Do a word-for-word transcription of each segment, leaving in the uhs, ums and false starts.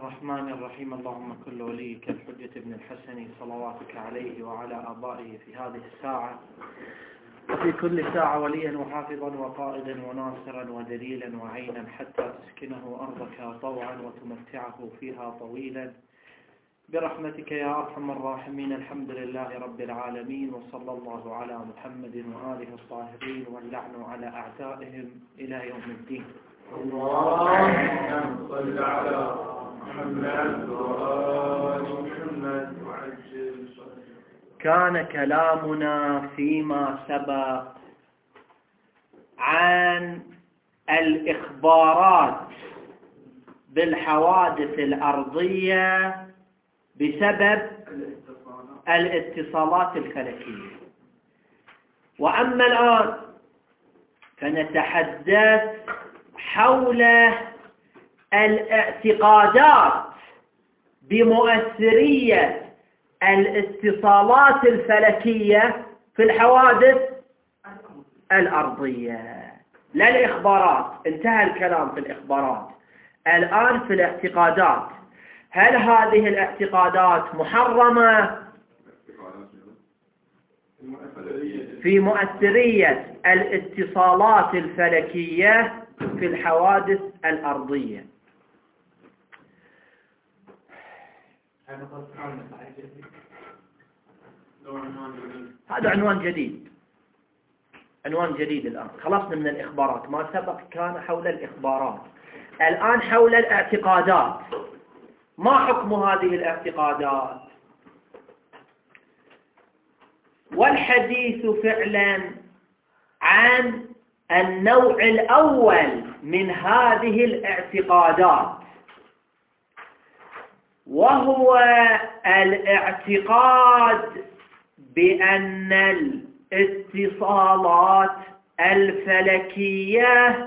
الرحمن الرحيم. اللهم كل وليك الحجة ابن الحسن صلواتك عليه وعلى آبائه في هذه الساعة وفي كل ساعة وليا وحافظا وقائدا وناصرا ودليلا وعينا حتى تسكنه أرضك طوعا وتمتعه فيها طويلا برحمتك يا أرحم الراحمين. الحمد لله رب العالمين، وصلى الله على محمد وآله الطاهرين واللعن على أعدائهم إلى يوم الدين. اللهم صل على محمد وآل محمد وعجل. كان كلامنا فيما سبق عن الإخبارات بالحوادث الأرضية بسبب الاتصالات الفلكية، وأما الآن فنتحدث حول الاعتقادات بمؤثرية الاتصالات الفلكية في الحوادث الأرضية. لا الإخبارات، انتهى الكلام في الإخبارات، الآن في الاعتقادات. هل هذه الاعتقادات محرمة في مؤثرية الاتصالات الفلكية في الحوادث الأرضية؟ هذا عنوان جديد، عنوان جديد. الآن خلصنا من الإخبارات، ما سبق كان حول الإخبارات، الآن حول الاعتقادات. ما حكم هذه الاعتقادات؟ والحديث فعلا عن النوع الأول من هذه الاعتقادات، وهو الاعتقاد بأن الاتصالات الفلكية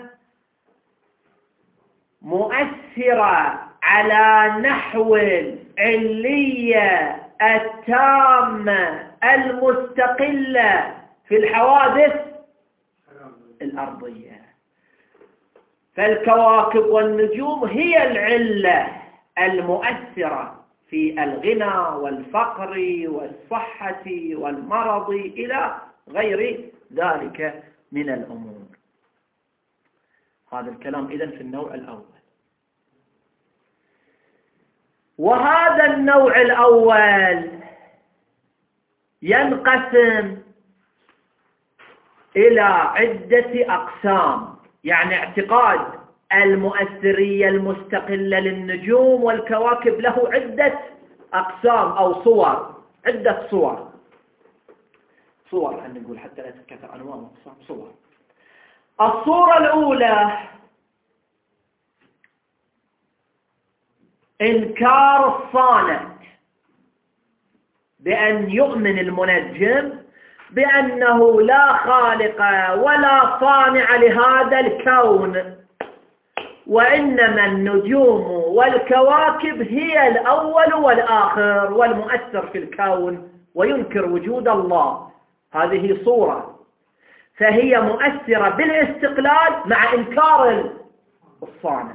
مؤثرة على نحو العلية التامة المستقلة في الحوادث الأرضية. فالكواكب والنجوم هي العلة المؤثرة في الغنى والفقر والصحة والمرض إلى غير ذلك من الأمور. هذا الكلام إذن في النوع الأول. وهذا النوع الأول ينقسم إلى عدة أقسام، يعني اعتقاد المؤثرية المستقلة للنجوم والكواكب له عدة أقسام أو صور، عدة صور صور خلينا نقول حتى لا تتكثر أنواع وأقسام. صور. الصورة الأولى إنكار الصانع، بأن يؤمن المنجم بأنه لا خالق ولا صانع لهذا الكون، وإنما النجوم والكواكب هي الأول والآخر والمؤثر في الكون، وينكر وجود الله. هذه صورة، فهي مؤثرة بالاستقلال مع إنكار الصانع.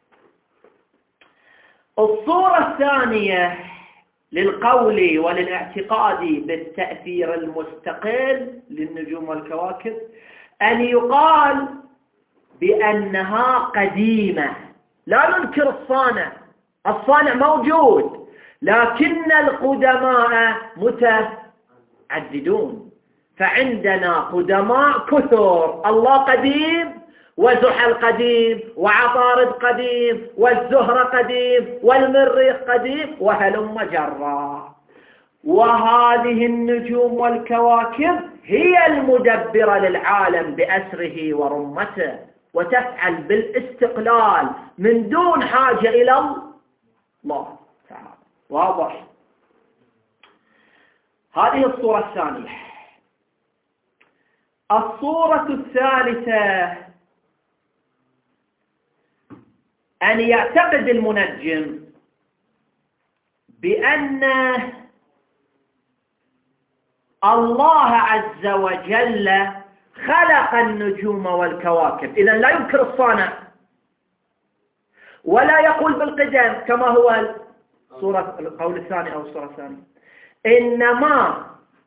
الصورة الثانية للقول وللاعتقاد بالتأثير المستقل للنجوم والكواكب أن يقال بأنها قديمة. لا ننكر الصانع، الصانع موجود، لكن القدماء متعددون. فعندنا قدماء كثر، الله قديم، وزحل قديم، وعطارد قديم، والزهرة قديم، والمريخ قديم، وهلم جرا. وهذه النجوم والكواكب هي المدبرة للعالم بأسره ورمته، وتفعل بالاستقلال من دون حاجة إلى الله تعالى. واضح؟ هذه الصورة الثانية. الصورة الثالثة أن يعتقد المنجم بأن الله عز وجل خلق النجوم والكواكب، إذن لا ينكر الصانع، ولا يقول بالقدم كما هو الصورة القول الثاني أو الصورة الثانية، إنما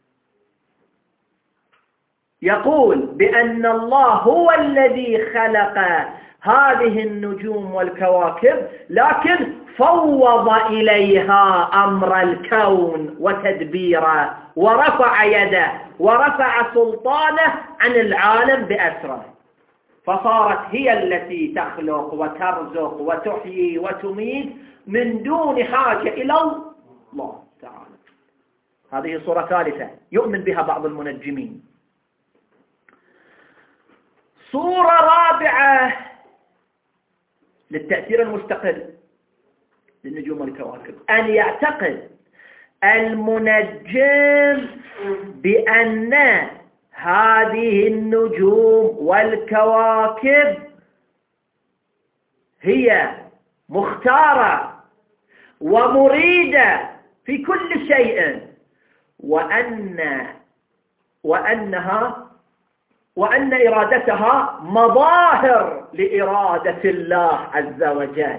يقول بأن الله هو الذي خلق هذه النجوم والكواكب، لكن فوض إليها أمر الكون وتدبيره، ورفع يده ورفع سلطانه عن العالم بأسره، فصارت هي التي تخلق وترزق وتحيي وتميت من دون حاجة إلى الله تعالى. هذه صورة ثالثة يؤمن بها بعض المنجمين. صورة رابعة للتأثير المستقل للنجوم والكواكب، أن يعتقد المنجم بأن هذه النجوم والكواكب هي مختارة ومريدة في كل شيء، وأن وأنها وأن إرادتها مظاهر لإرادة الله عز وجل.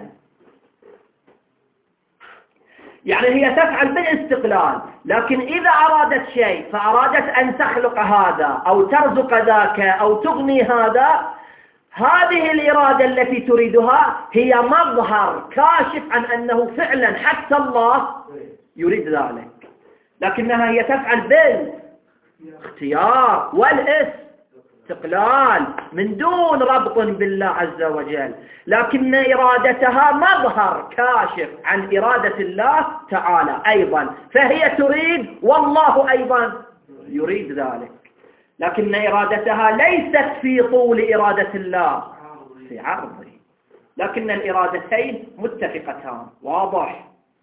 يعني هي تفعل بالاستقلال، لكن إذا أرادت شيء فأرادت أن تخلق هذا أو ترزق ذاك أو تغني هذا، هذه الإرادة التي تريدها هي مظهر كاشف عن أنه فعلا حتى الله يريد ذلك، لكنها هي تفعل بالاختيار والاستقلال من دون ربط بالله عز وجل، لكن إرادتها مظهر كاشف عن إرادة الله تعالى أيضا، فهي تريد والله أيضا يريد ذلك، لكن إرادتها ليست في طول إرادة الله، في عرضه، لكن الإرادتين متفقتان. واضح؟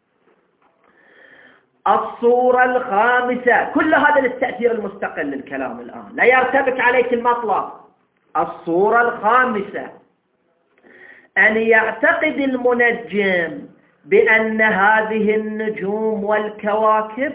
الصورة الخامسة، كل هذا للتأثير المستقل للكلام الآن، لا يرتبك عليك المطلب. الصورة الخامسة أن يعتقد المنجم بأن هذه النجوم والكواكب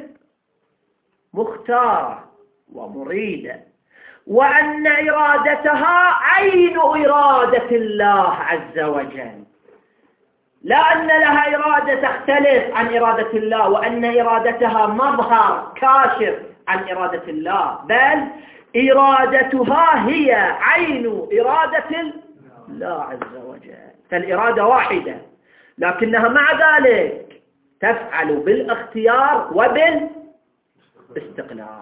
مختارة ومريدة، وأن إرادتها عين إرادة الله عز وجل، لا أن لها إرادة تختلف عن إرادة الله، وأن إرادتها مظهر كاشف عن إرادة الله، بل إرادتها هي عين إرادة الله عز وجل، فالإرادة واحدة، لكنها مع ذلك تفعل بالاختيار وبالاستقلال.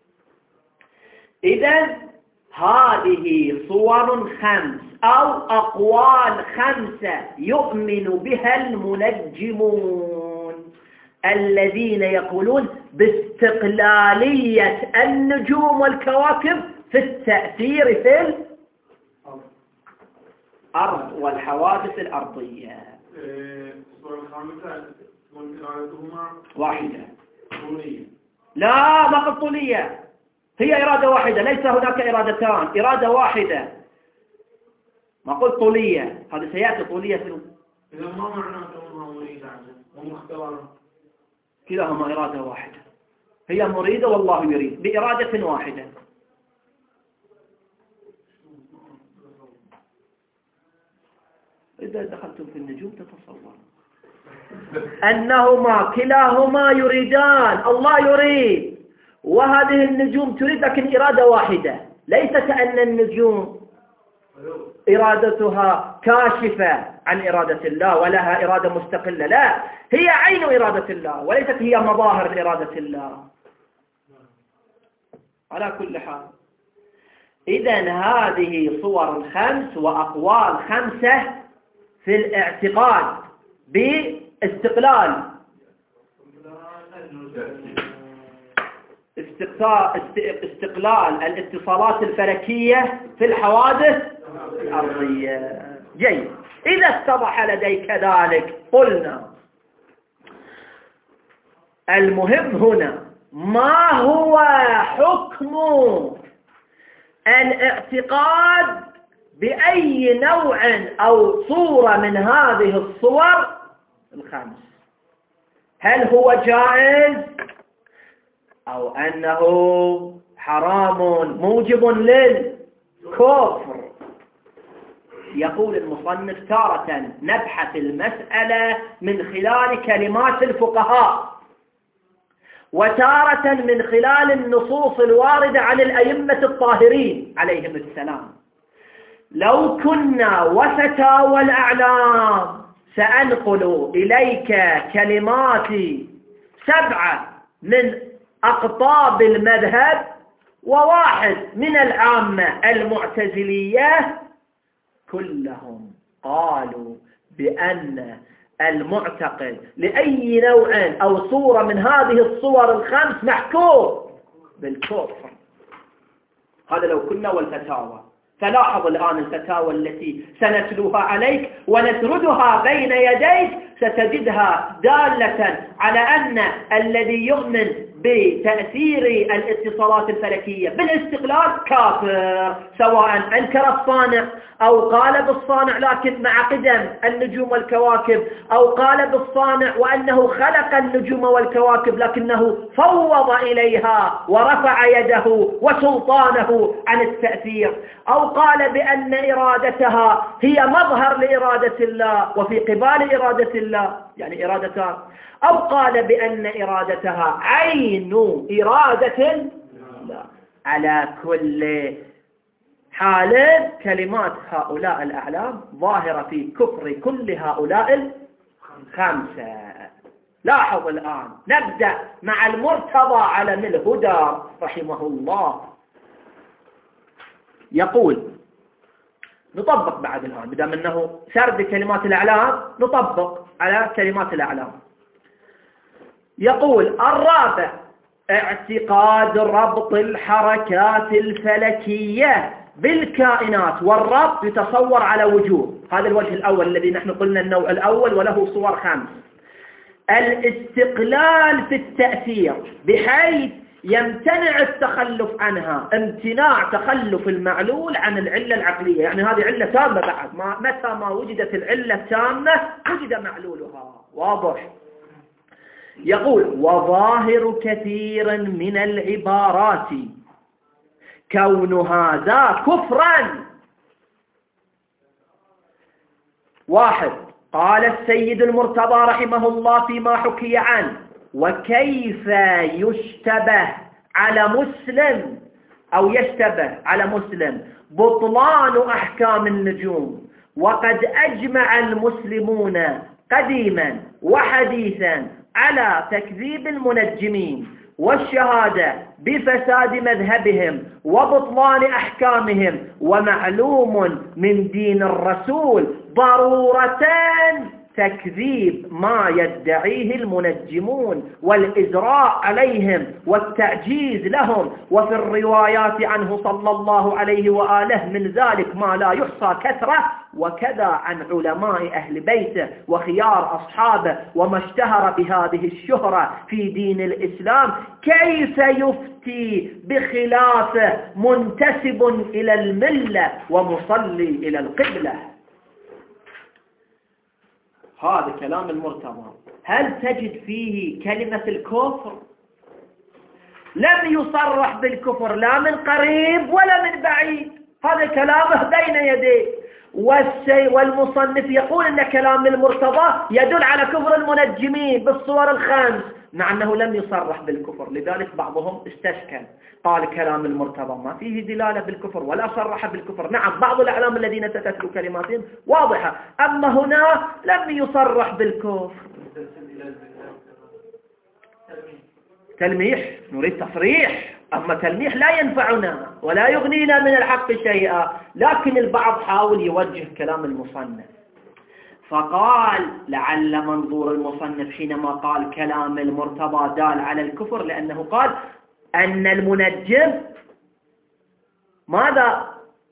إذن هذه صور خمس أو أقوال خمسة يؤمن بها المنجمون الذين يقولون باستقلالية النجوم والكواكب في التأثير في الأرض والحوادث الأرضية. الصورة الخامسة ممكن إرادتهما واحدة. طولية. لا، ما قلت طولية، هي إرادة واحدة، ليس هناك إرادتان، إرادة واحدة. ما قلت طولية، هذا سيأتي طولية في إذا ما معنى كونها مريدة ومختارة؟ كلاهما إرادة واحدة، هي مريدة والله يريد بإرادة واحدة. إذا دخلتم في النجوم تتصور أنهما كلاهما يريدان، الله يريد وهذه النجوم تريد، لكن إرادة واحدة، ليس كأن النجوم إرادتها كاشفة عن إرادة الله ولها إرادة مستقلة، لا، هي عين إرادة الله وليست هي مظاهر إرادة الله. على كل حال، إذن هذه صور خمس وأقوال خمسة في الاعتقاد باستقلال استقلال الاتصالات الفلكية في الحوادث الأرضية. جيد، إذا اتضح لديك ذلك قلنا المهم هنا ما هو حكم الاعتقاد بأي نوع أو صورة من هذه الصور الخمس؟ هل هو جائز أو أنه حرام موجب للكفر؟ يقول المصنف تارة نبحث المسألة من خلال كلمات الفقهاء، وتارة من خلال النصوص الواردة عن الأئمة الطاهرين عليهم السلام. لو كنا وفتاوى الأعلام سأنقل إليك كلمات سبعة من أقطاب المذهب وواحد من العامة المعتزلية، كلهم قالوا بأن المعتقد لأي نوع أو صورة من هذه الصور الخمس محكوم بالكفر. هذا لو كنا والفتاوى. فلاحظ الآن الفتاوى التي سنتلوها عليك ونسردها بين يديك ستجدها دالة على أن الذي يؤمن بتأثير الاتصالات الفلكية بالاستقلال كافر، سواء أنكر الصانع أو قال بالصانع لكن مع قدم النجوم والكواكب، أو قال بالصانع وأنه خلق النجوم والكواكب لكنه فوض إليها ورفع يده وسلطانه عن التأثير، أو قال بأن إرادتها هي مظهر لإرادة الله وفي قبال إرادة الله يعني إرادتان، أو قال بأن إرادتها عين إرادة لا. على كل حال كلمات هؤلاء الأعلام ظاهرة في كفر كل هؤلاء الخمسة. لاحظ الآن نبدأ مع المرتضى علم الهدى رحمه الله. يقول نطبق بعد الآن بدأ منه سرد كلمات الأعلام، نطبق على كلمات الأعلام. يقول الرابع اعتقاد ربط الحركات الفلكية بالكائنات، والربط يتصور على وجوه. هذا الوجه الأول الذي نحن قلنا النوع الأول وله صور خمس. الاستقلال في التأثير بحيث يمتنع التخلف عنها، امتناع تخلف المعلول عن العلة العقلية، يعني هذه علة تامة بعد ما متى ما وجدت العلة التامة وجد معلولها. واضح؟ يقول وظاهر كثير من العبارات كون هذا كفرا. واحد، قال السيد المرتضى رحمه الله فيما حكي عنه: وكيف يشتبه على مسلم أو يشتبه على مسلم بطلان أحكام النجوم، وقد أجمع المسلمون قديما وحديثا على تكذيب المنجمين والشهادة بفساد مذهبهم وبطلان أحكامهم، ومعلوم من دين الرسول ضرورة تكذيب ما يدعيه المنجمون والإجراء عليهم والتعجيز لهم. وفي الروايات عنه صلى الله عليه وآله من ذلك ما لا يحصى كثرة، وكذا عن علماء أهل بيته وخيار أصحابه وما اشتهر بهذه الشهرة في دين الإسلام. كيف يفتي بخلافه منتسب إلى الملة ومصلي إلى القبلة؟ هذا كلام المرتضى. هل تجد فيه كلمة الكفر؟ لم يصرح بالكفر لا من قريب ولا من بعيد، هذا كلامه بين يديه. والمصنف يقول أن كلام المرتضى يدل على كفر المنجمين بالصور الخمس مع أنه لم يصرح بالكفر. لذلك بعضهم استشكل، قال كلام المرتضى ما فيه دلالة بالكفر ولا صرح بالكفر. نعم بعض الأعلام الذين تتتلو كلماتهم واضحة، أما هنا لم يصرح بالكفر. تلميح نريد تصريح، أما تلميح لا ينفعنا ولا يغنينا من الحق شيئا. لكن البعض حاول يوجه كلام المصنف، فقال لعل منظور المصنف حينما قال كلام المرتضى دال على الكفر لأنه قال أن المنجم ماذا؟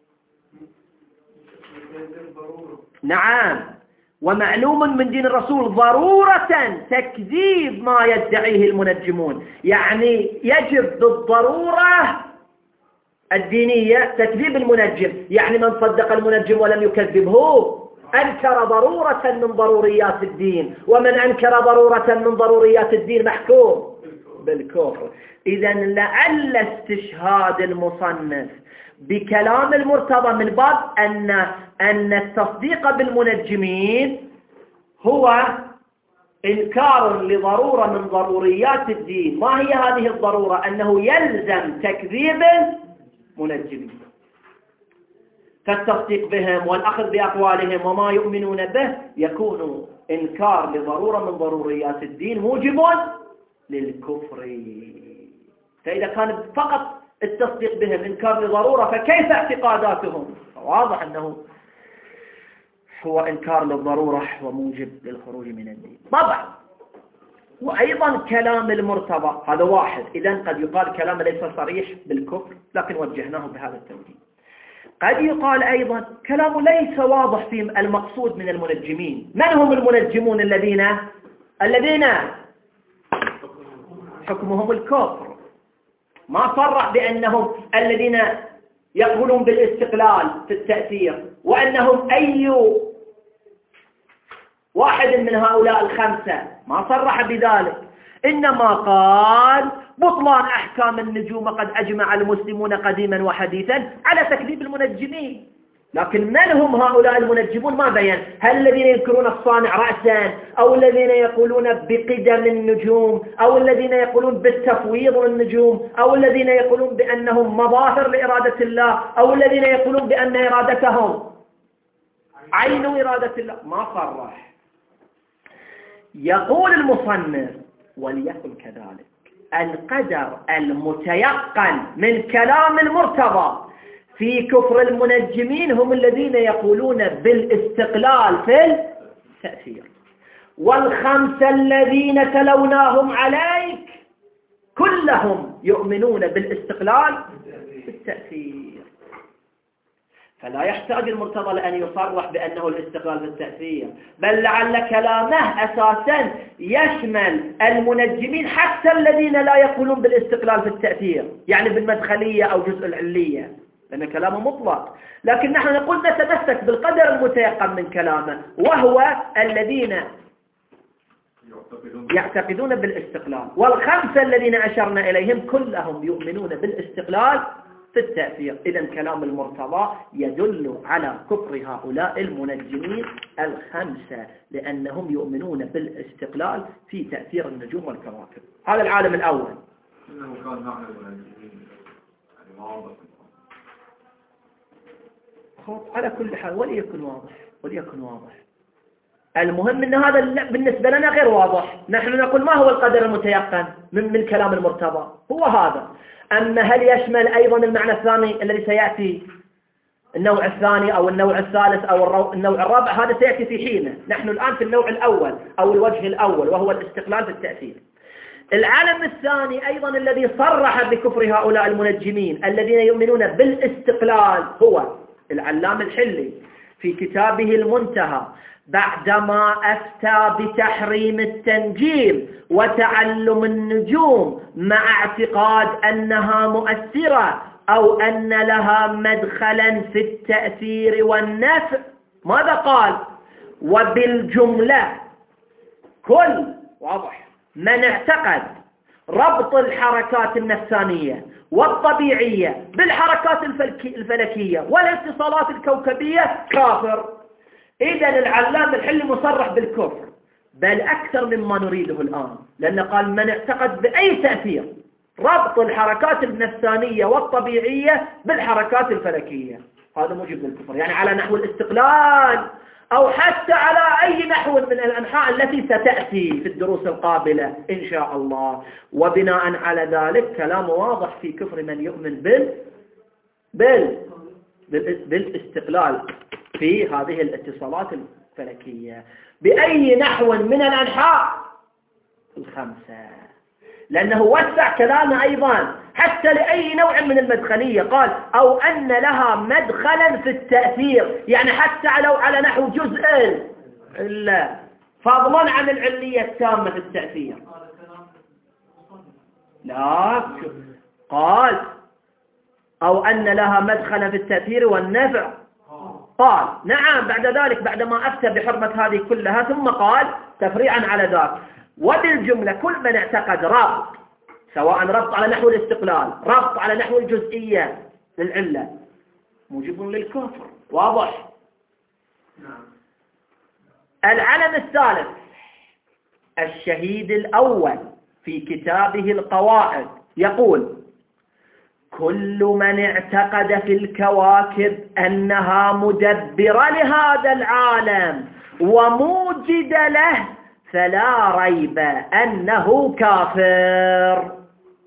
نعم، ومعلوم من دين الرسول ضرورة تكذيب ما يدعيه المنجمون، يعني يجب بالضرورة الدينية تكذيب المنجم. يعني من صدق المنجم ولم يكذبه أنكر ضرورة من ضروريات الدين، ومن أنكر ضرورة من ضروريات الدين محكوم بالكفر. إذن لعل استشهاد المصنف بكلام المرتضى من باب أن أن التصديق بالمنجمين هو إنكار لضرورة من ضروريات الدين. ما هي هذه الضرورة؟ أنه يلزم تكذيب المنجمين، فالتصديق بهم والأخذ بأقوالهم وما يؤمنون به يكون إنكار لضرورة من ضروريات الدين موجب للكفر. فإذا كان فقط التصديق بهم إنكار لضرورة فكيف اعتقاداتهم؟ واضح أنه هو إنكار للضرورة وموجب للخروج من الدين. طبعا وأيضا كلام المرتضى هذا واحد، إذن قد يقال كلام ليس صريح بالكفر لكن وجهناه بهذا التوجيه. قد يقال أيضا كلام ليس واضح في المقصود من المنجمين. من هم المنجمون الذين الذين حكمهم الكفر؟ ما صرح بأنهم الذين يقولون بالاستقلال في التأثير وأنهم أي واحد من هؤلاء الخمسة، ما صرح بذلك، إنما قال بطلان أحكام النجوم قد أجمع المسلمون قديما وحديثا على تكذيب المنجمين. لكن من هم هؤلاء المنجمون ما بين. هل الذين يذكرون الصانع رأسا، أو الذين يقولون بقدم النجوم، أو الذين يقولون بالتفويض النجوم، أو الذين يقولون بأنهم مظاهر لإرادة الله، أو الذين يقولون بأن إرادتهم عين إرادة الله؟ ما صرح. يقول المصنف وليكن كذلك القدر المتيقن من كلام المرتضى في كفر المنجمين هم الذين يقولون بالاستقلال في التأثير، والخمسة الذين تلوناهم عليك كلهم يؤمنون بالاستقلال في التأثير. فلا يحتاج المرتضى لأن يصرح بأنه الاستقلال في التأثير، بل لعل كلامه أساسا يشمل المنجمين حتى الذين لا يقولون بالاستقلال في التأثير، يعني بالمدخلية أو جزء العلية، لأن كلامه مطلق. لكن نحن نقول نتمسك بالقدر المتيقن من كلامه، وهو الذين يعتقدون بالاستقلال، والخمسة الذين أشرنا إليهم كلهم يؤمنون بالاستقلال في التأثير. إذن كلام المرتضى يدل على كفر هؤلاء المنجمين الخمسة، لأنهم يؤمنون بالاستقلال في تأثير النجوم والكواكب. هذا العالم الأول. إنه كان معنى المنجمين يعني واضح. على كل حال وليكن واضح وليكن واضح. المهم أن هذا بالنسبة لنا غير واضح. نحن نقول ما هو القدر المتيقن من, من كلام المرتضى؟ هو هذا. أما هل يشمل أيضا المعنى الثاني الذي سيأتي، النوع الثاني أو النوع الثالث أو النوع الرابع، هذا سيأتي في حينه. نحن الآن في النوع الأول أو الوجه الأول، وهو الاستقلال في التأثير. العالم الثاني أيضا الذي صرح بكفر هؤلاء المنجمين الذين يؤمنون بالاستقلال هو العلام الحلي في كتابه المنتهى، بعدما أفتى بتحريم التنجيم وتعلم النجوم مع اعتقاد أنها مؤثرة أو أن لها مدخلا في التأثير والنفع. ماذا قال؟ وبالجملة كل واضح من اعتقد ربط الحركات النفسانية والطبيعية بالحركات الفلكية والاتصالات الكوكبية كافر. إذن العلام الحلي مصرح بالكفر، بل أكثر مما نريده الآن، لأنه قال من اعتقد بأي تأثير ربط الحركات النفسانية والطبيعية بالحركات الفلكية، هذا موجب للكفر، يعني على نحو الاستقلال أو حتى على أي نحو من الأنحاء التي ستأتي في الدروس القابلة إن شاء الله. وبناء على ذلك كلام واضح في كفر من يؤمن بال بال بالاستقلال في هذه الاتصالات الفلكية بأي نحو من الأنحاء الخمسة، لأنه وسع كلامه أيضا حتى لأي نوع من المدخلية، قال أو أن لها مدخلا في التأثير، يعني حتى لو على نحو جزء لا فضلا عن العلية التامة في التأثير. لا قال أو أن لها مدخلا في التأثير والنفع، قال نعم بعد ذلك بعدما أفتى بحرمة هذه كلها، ثم قال تفريعا على ذلك وبالجملة كل من اعتقد ربط، سواء ربط على نحو الاستقلال، ربط على نحو الجزئية للعلة، موجب للكفر. واضح؟ نعم. العلم الثالث الشهيد الأول في كتابه القواعد يقول: كل من اعتقد في الكواكب أنها مدبرة لهذا العالم وموجد له فلا ريب أنه كافر.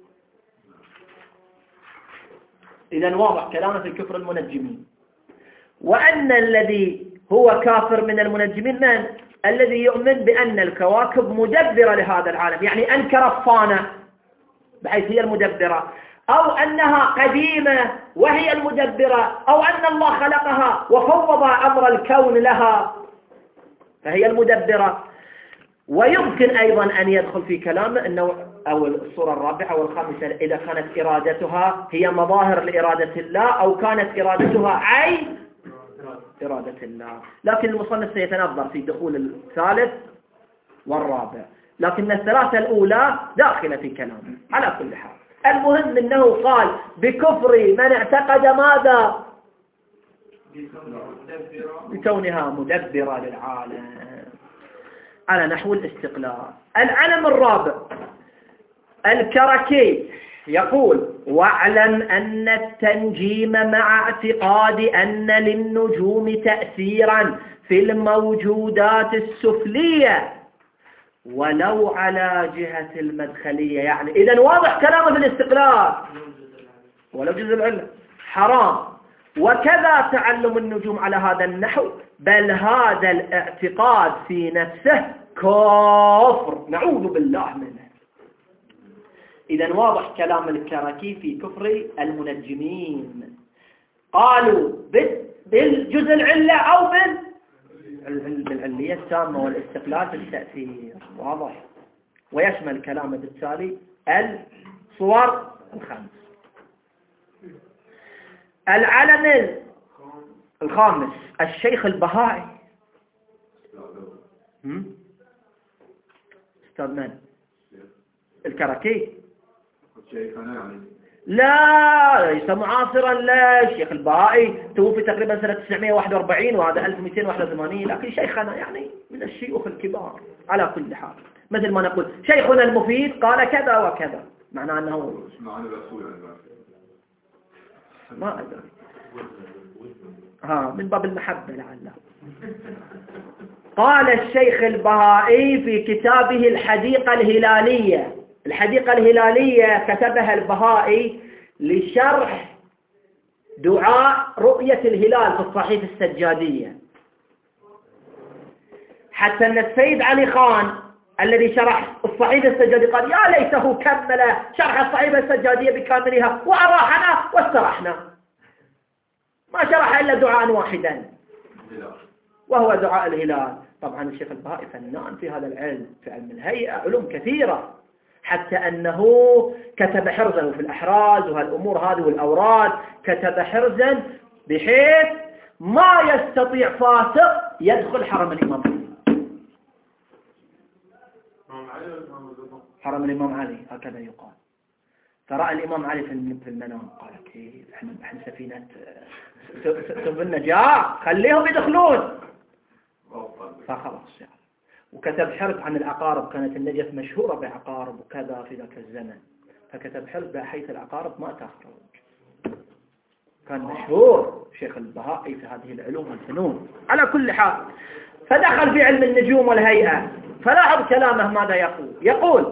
إذن واضح كلامه في الكفر المنجمين، وأن الذي هو كافر من المنجمين من؟ الذي يؤمن بأن الكواكب مدبرة لهذا العالم، يعني أنكر الصانع بحيث هي المدبرة، أو أنها قديمة وهي المدبرة، أو أن الله خلقها وفوض أمر الكون لها فهي المدبرة. ويمكن أيضا أن يدخل في كلامه أنه أو الصورة الرابعة والخامسة إذا كانت إرادتها هي مظاهر لإرادة الله أو كانت إرادتها عين إرادة الله. لكن المصنف سيتنظر في دخول الثالث والرابع، لكن الثلاثة الأولى داخلة في كلامه. على كل حال المهم أنه قال بكفر من اعتقد ماذا؟ بكونها مدبرة للعالم على نحو الاستقلال. العلم الرابع الكركي يقول: واعلم أن التنجيم مع اعتقاد أن للنجوم تأثيرا في الموجودات السفلية ولو على جهة المدخلية. يعني إذن واضح كلامه في الاستقلال ولو جزء العلم حرام، وكذا تعلم النجوم على هذا النحو، بل هذا الاعتقاد في نفسه كفر نعوذ بالله منه. إذن واضح كلام الكركي في كفر المنجمين. قالوا بالجزء العلة أو بالعلية التامة والاستقلال في التأثير. واضح؟ ويشمل كلامه بالتالي الصور الخمس. العلم الخامس الشيخ البهائي. استاذ من؟ الكركي؟ لا ليس معاصرا لا. الشيخ البهائي توفي تقريبا سنة تسعمائة وواحد وأربعين وهذا ألف ومئتين وواحد وثمانين، لكن شيخنا يعني من الشيوخ الكبار. على كل حال مثل ما نقول شيخنا المفيد قال كذا وكذا، معناه أنه ما أدري ها من باب المحبة لعله. قال الشيخ البهائي في كتابه الحديقة الهلالية. الحديقة الهلالية كتبها البهائي لشرح دعاء رؤية الهلال في الصحيفة السجادية، حتى أن السيد علي خان الذي شرح الصحيفة السجادية قال يا ليته كمل شرح الصحيفة السجادية بكاملها وأراحنا واسترحنا، ما شرح إلا دعاء واحدا وهو دعاء الهلال. طبعا الشيخ البهائي فنان في هذا العلم، في علم الهيئة، علوم كثيرة، حتى أنه كتب حرزا في الأحراز وهالأمور هذه والأوراد، كتب حرزا بحيث ما يستطيع فاسق يدخل حرم الإمام علي. حرم الإمام علي هكذا يقال. فرأى الإمام علي في المنام قال كيف احنا احنا سفينة سفن النجاة خليهم يدخلون، فخلاص يعني. وكتب حرز عن العقارب، كانت النجف مشهورة بعقارب وكذا في ذاك الزمن، فكتب حرز بحيث العقارب ما تخرج. كان مشهور شيخ البهائي في هذه العلوم والفنون. على كل حال فدخل في علم النجوم والهيئة، فلاحظ كلامه ماذا يقول. يقول: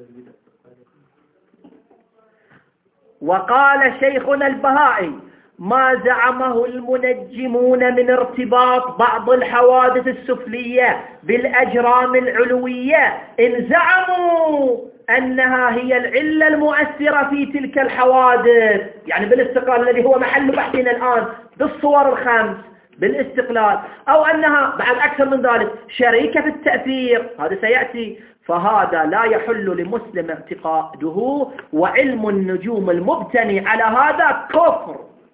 وقال شيخنا البهائي ما زعمه المنجمون من ارتباط بعض الحوادث السفلية بالأجرام العلوية، إن زعموا أنها هي العلة المؤثرة في تلك الحوادث، يعني بالاستقلال الذي هو محل بحثنا الآن بالصور الخمس بالاستقلال، أو أنها بعد أكثر من ذلك شريكة في التأثير، هذا سيأتي، فهذا لا يحل لمسلم اعتقاده، وعلم النجوم المبتني على هذا كفر.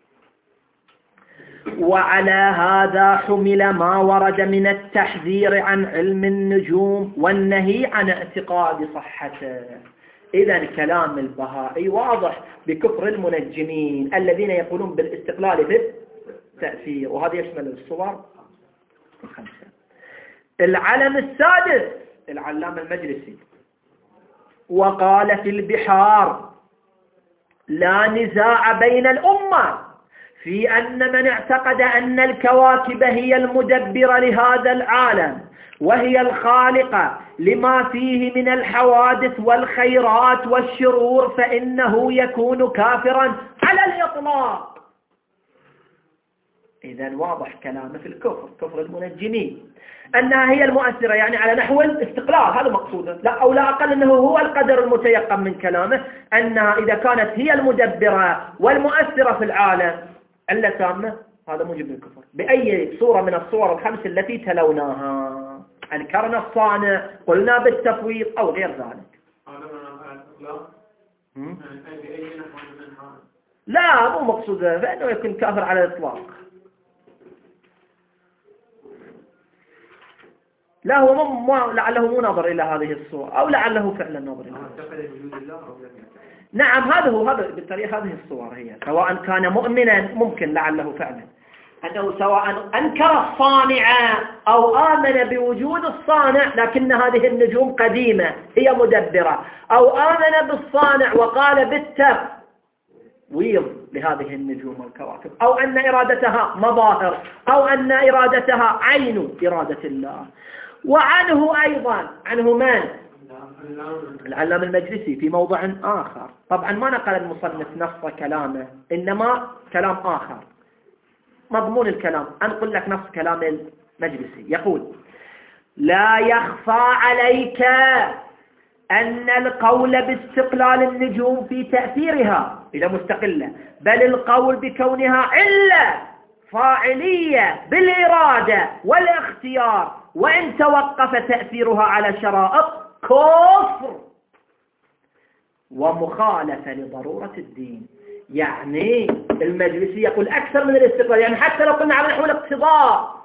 وعلى هذا حمل ما ورد من التحذير عن علم النجوم والنهي عن اعتقاد صحته. إذن كلام البهائي واضح بكفر المنجمين الذين يقولون بالاستقلال في التأثير، وهذا يشمل الصور الخمسة. العلم السادس العلامة المجلسي وقال في البحار: لا نزاع بين الأمة في أن من اعتقد أن الكواكب هي المدبرة لهذا العالم وهي الخالقة لما فيه من الحوادث والخيرات والشرور فإنه يكون كافرا على الإطلاق. إذن واضح كلامه في الكفر، كفر المنجمين، أنها هي المؤثرة، يعني على نحو الاستقلال، هذا مقصوده، لا أو لا أقل أنه هو القدر المتيقن من كلامه، أنها إذا كانت هي المدبرة والمؤثرة في العالم علة تامة، هذا موجب للكفر بأي صورة من الصور الخمس التي تلوناها. أنكرنا الصانع، قلنا بالتفويض أو غير ذلك. لا مو مقصوده، فإنه يكون كافر على الإطلاق. لا هو مو لعله مو نظر إلى هذه الصورة، أو لعله فعلا نظر إلى. نعم هذا هو، هذا بالطريقة هذه الصور هي، سواء كان مؤمنا ممكن لعله فعلا أنه سواء أنكر الصانع أو آمن بوجود الصانع لكن هذه النجوم قديمة هي مدبرة، أو آمن بالصانع وقال بالتفويض لهذه النجوم والكواكب، أو أن إرادتها مظاهر، أو أن إرادتها عين إرادة الله. وعنه أيضا، عنه من؟ العلامة المجلسي في موضع آخر، طبعا ما نقل المصنف نص كلامه، إنما كلام آخر مضمون الكلام، أنقل لك نص كلام المجلسي، يقول: لا يخفى عليك أن القول باستقلال النجوم في تأثيرها إلى مستقلة، بل القول بكونها علة فاعلية بالإرادة والاختيار وإن توقف تأثيرها على شرائط كفر ومخالفة لضرورة الدين. يعني المجلسي يقول أكثر من الاستقلال، يعني حتى لو قلنا على نحو الاقتضاء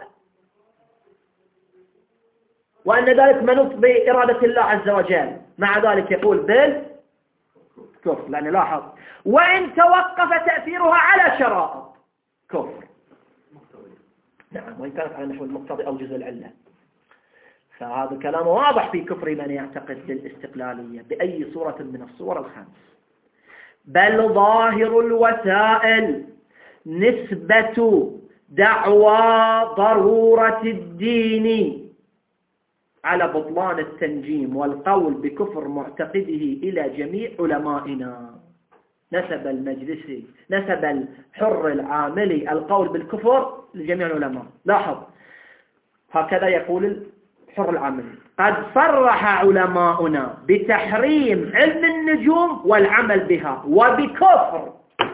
وأن ذلك منوط بإرادة الله عز وجل، مع ذلك يقول بالكفر، لأن لاحظ وإن توقف تأثيرها على شرائط كفر. نعم، وإن كانت على نحو المقتضي أو جزء العلة. فهذا كلام واضح في كفر من يعتقد بالاستقلالية بأي صورة من الصور الخمس. بل ظاهر الوسائل نسبة دعوى ضرورة الدين على بطلان التنجيم والقول بكفر معتقده إلى جميع علمائنا. نسب المجلسي، نسب الحر العاملي القول بالكفر لجميع العلماء. لاحظ هكذا يقول الحر العاملي: قد صرح علماؤنا بتحريم علم النجوم والعمل بها وبكفر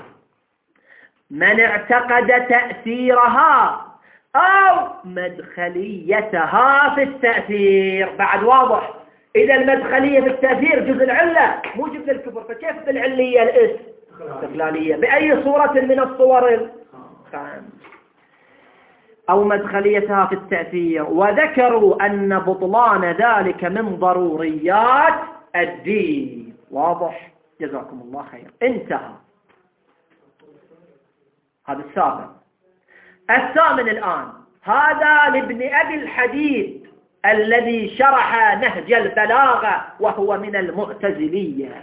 من اعتقد تأثيرها أو مدخليتها في التأثير. بعد واضح، إذا المدخلية في التأثير جزء العلة موجب للكفر، فكيف بالعلية الاستقلالية بأي صورة من الصور الخمس أو مدخليتها في التأثير؟ وذكروا أن بطلان ذلك من ضروريات الدين. واضح؟ جزاكم الله خير. انتهى. هذا السابع. الثامن الآن، هذا لابن أبي الحديد الذي شرح نهج البلاغة وهو من المعتزلية،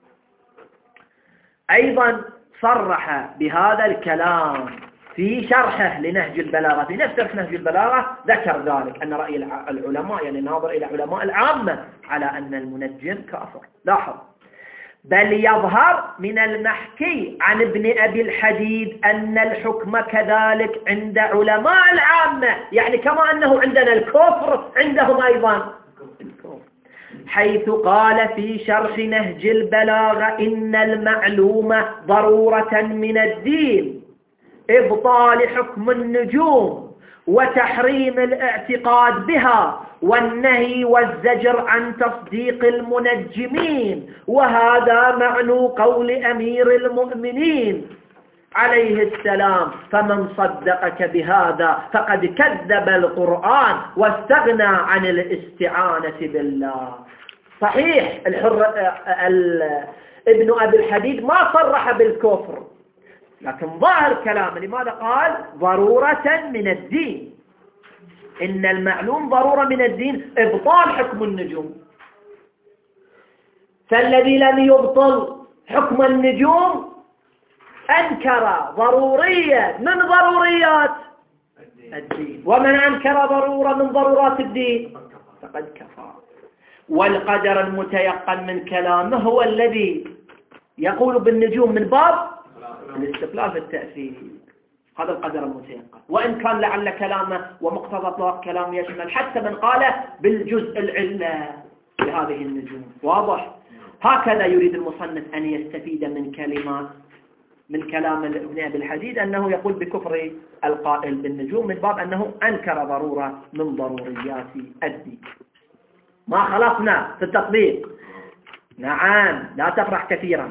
أيضا صرح بهذا الكلام في شرحه لنهج البلاغة. في نفس شرح نهج البلاغة ذكر ذلك أن رأي العلماء، يعني ناظر إلى علماء العامة، على أن المنجم كافر. لاحظ: بل يظهر من المحكي عن ابن أبي الحديد أن الحكم كذلك عند علماء العامة، يعني كما أنه عندنا الكفر عندهم أيضا الكفر، حيث قال في شرح نهج البلاغة: إن المعلوم ضرورة من الدين إبطال حكم النجوم وتحريم الاعتقاد بها والنهي والزجر عن تصديق المنجمين، وهذا معنى قول أمير المؤمنين عليه السلام: فمن صدقك بهذا فقد كذب القرآن واستغنى عن الاستعانة بالله. صحيح الحر ابن أبي الحديد ما صرح بالكفر، لكن ظاهر كلامه لماذا قال ضرورة من الدين؟ إن المعلوم ضرورة من الدين إبطال حكم النجوم. فالذي لم يبطل حكم النجوم أنكر ضرورية من ضروريات الدين، ومن أنكر ضرورة من ضرورات الدين فقد كفر. والقدر المتيقن من كلامه هو الذي يقول بالنجوم من باب الاستقلال في التأثير، هذا القدر المتيقن، وإن كان لعل كلامه ومقتضى اطلاق كلام يشمل حتى من قال بالجزء العلة لهذه النجوم. واضح؟ هكذا يريد المصنف أن يستفيد من كلمات من كلام ابن أبي الحديد أنه يقول بكفر القائل بالنجوم من باب أنه أنكر ضرورة من ضروريات الدين. ما خلصنا في التطبيق. نعم، لا تفرح كثيرا.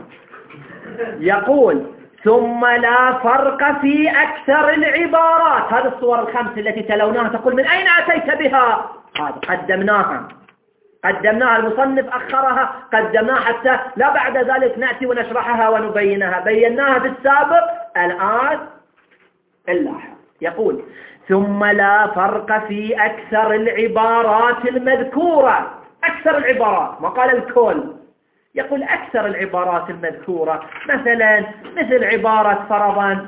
يقول ثم لا فرق في أكثر العبارات. هذه الصور الخمس التي تلوناها تقول من أين أتيت بها؟ هذا قدمناها قدمناها المصنف أخرها، قدمناها حتى لا بعد ذلك نأتي ونشرحها ونبينها، بيناها في السابق، الآن اللاحق. يقول ثم لا فرق في أكثر العبارات المذكورة. أكثر العبارات، ما قال الكل، يقول أكثر العبارات المذكورة، مثلا مثل عبارة فرضا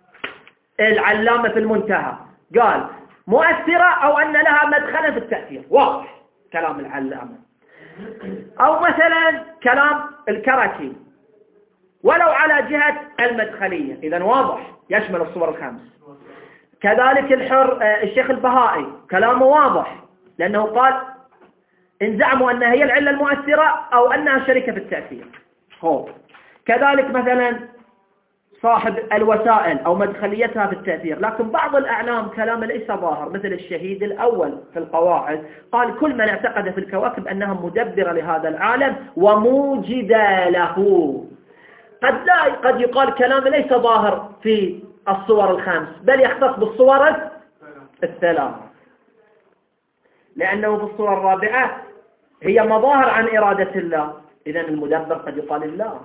العلامة في المنتهى قال مؤثرة أو أن لها مدخلا في التأثير، واضح كلام العلامة. أو مثلا كلام الكركي ولو على جهة المدخلية، إذن واضح يشمل الصور الخمس. كذلك الحر الشيخ البهائي كلامه واضح، لأنه قال إن زعموا أنها هي العلة المؤثرة أو أنها شركة في التأثير. هو كذلك مثلا صاحب الوسائل أو مدخليتها في التأثير. لكن بعض الأعلام كلام ليس ظاهر، مثل الشهيد الأول في القواعد قال كل من اعتقد في الكواكب أنها مدبرة لهذا العالم وموجدة له. قد لا قد يقال كلام ليس ظاهر في الصور الخمس، بل يختص بالصور الثلاث، لأنه في الصورة الرابعة هي مظاهر عن إرادة الله، إذن المدبر قد يقال الله،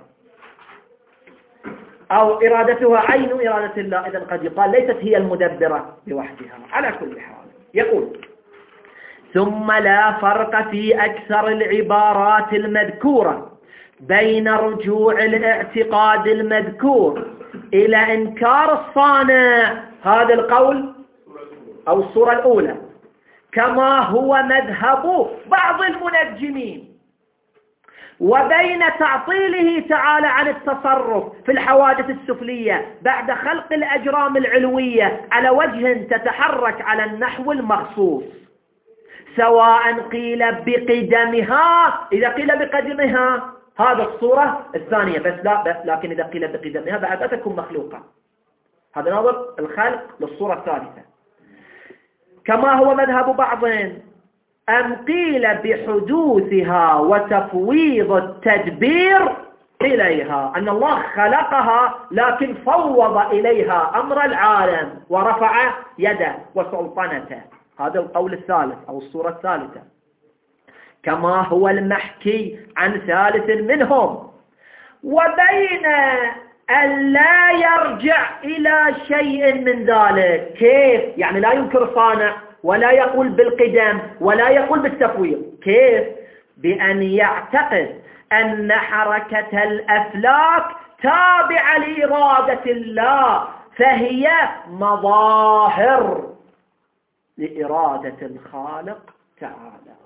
أو إرادتها عين إرادة الله، إذن قد يقال ليست هي المدبرة لوحدها. على كل حال يقول ثم لا فرق في أكثر العبارات المذكورة بين رجوع الاعتقاد المذكور إلى إنكار الصانع، هذا القول أو الصورة الأولى، كما هو مذهب بعض المنجمين، وبين تعطيله تعالى عن التصرف في الحوادث السفلية بعد خلق الأجرام العلوية على وجه تتحرك على النحو المخصوص، سواء قيل بقدمها، إذا قيل بقدمها هذا الصورة الثانية بس، لا لكن إذا قيل بقدمها بعد لا تكون مخلوقة، هذا نظر الخلق للصورة الثالثة. كما هو مذهب بعض، أم قيل بحدوثها وتفويض التدبير إليها، أن الله خلقها لكن فوض إليها أمر العالم ورفع يده وسلطنته، هذا القول الثالث أو الصورة الثالثة. كما هو المحكي عن ثالث منهم، وبين أن لا يرجع إلى شيء من ذلك. كيف؟ يعني لا ينكر صانع ولا يقول بالقدم ولا يقول بالتفويض. كيف؟ بأن يعتقد أن حركة الأفلاك تابعة لإرادة الله، فهي مظاهر لإرادة الخالق تعالى.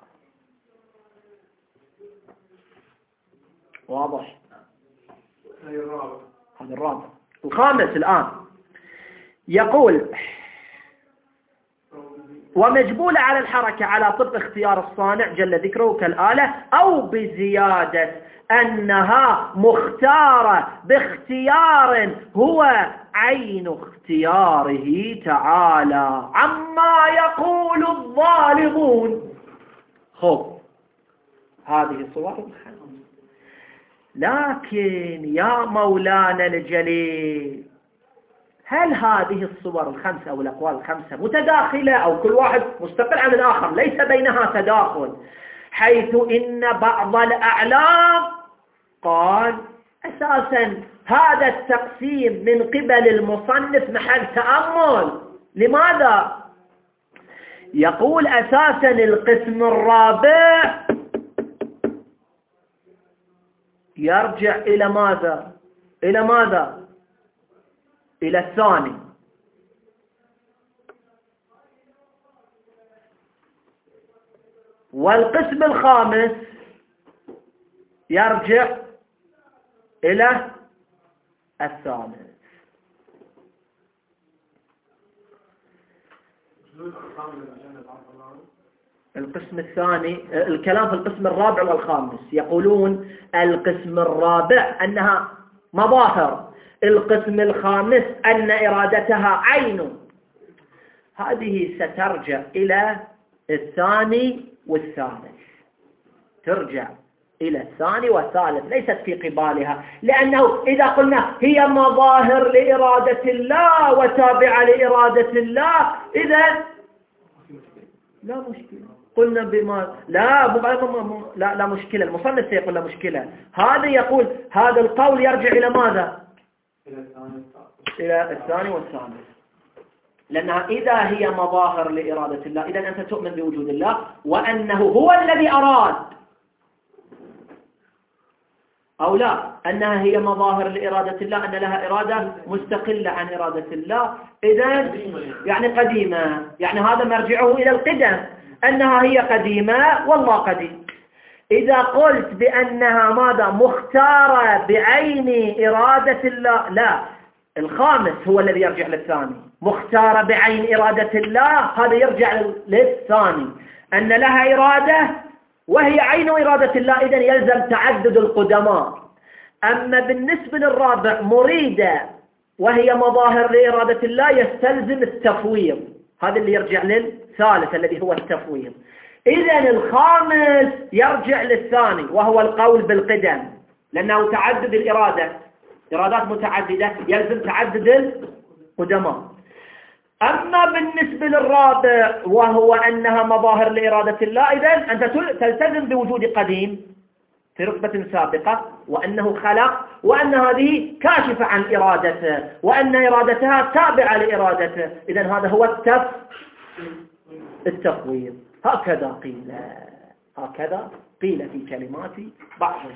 واضح؟ هذا الرابع. الخامس الآن يقول ومجبول على الحركة على طبق اختيار الصانع جل ذكره كالآلة، أو بزيادة أنها مختارة باختيار هو عين اختياره تعالى عما يقول الظالمون. خب هذه صور. لكن يا مولانا الجليل، هل هذه الصور الخمسة أو الأقوال الخمسة متداخلة أو كل واحد مستقل عن الآخر ليس بينها تداخل، حيث إن بعض الأعلام قال أساسا هذا التقسيم من قبل المصنف محل تأمل. لماذا؟ يقول أساسا القسم الرابع يرجع إلى ماذا؟ إلى ماذا؟ إلى الثاني. والقسم الخامس يرجع إلى الثالث. القسم الثاني الكلام في القسم الرابع والخامس. يقولون القسم الرابع أنها مظاهر، القسم الخامس أن إرادتها عين. هذه سترجع إلى الثاني والثالث، ترجع إلى الثاني والثالث، ليست في قبالها. لأنه إذا قلنا هي مظاهر لإرادة الله وتابعة لإرادة الله، إذا لا مشكلة. قلنا بما لا لا لا مشكلة. المصنف سيقول لا مشكلة. هذا يقول هذا القول يرجع إلى ماذا؟ إلى الثاني والثالث. لأنها إذا هي مظاهر لإرادة الله، إذا أنت تؤمن بوجود الله وأنه هو الذي أراد، أو لا أنها هي مظاهر لإرادة الله، أن لها إرادة مستقلة عن إرادة الله، إذا يعني قديمة، يعني هذا مرجعه إلى القدم، أنها هي قديمة والله قديم. إذا قلت بأنها ماذا؟ مختارة بعين إرادة الله، لا، الخامس هو الذي يرجع للثاني. مختارة بعين إرادة الله هذا يرجع للثاني، أن لها إرادة وهي عين إرادة الله، إذن يلزم تعدد القدماء. أما بالنسبة للرابع مريدة وهي مظاهر لإرادة الله يستلزم التفويض، هذا اللي يرجع للثالث الذي هو التفويض. إذن الخامس يرجع للثاني وهو القول بالقدم، لأنه تعدد الإرادة، إرادات متعددة يلزم تعدد القدماء. أما بالنسبة للرابع وهو أنها مظاهر لإرادة الله، إذن أنت تلتزم بوجود قديم في رتبة سابقة، وأنه خلق، وأن هذه كاشفة عن إرادته، وأن إرادتها تابعة لإرادته. إذن هذا هو التف التفويض. هكذا قيل، هكذا قيل في كلمات بعضهم.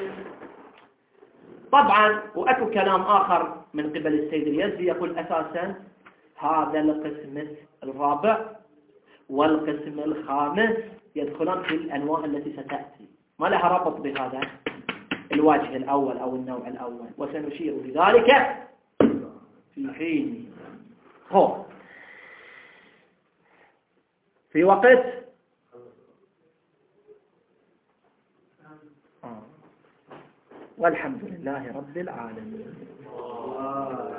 طبعا وأكو كلام آخر من قبل السيد اليزدي يقول أساسا هذا القسم الرابع والقسم الخامس يدخلان في الأنواع التي ستأتي، ما لها ربط بهذا الوجه الأول أو النوع الأول، وسنشير بذلك في حين. هو في وقت آه. والحمد لله رب العالمين.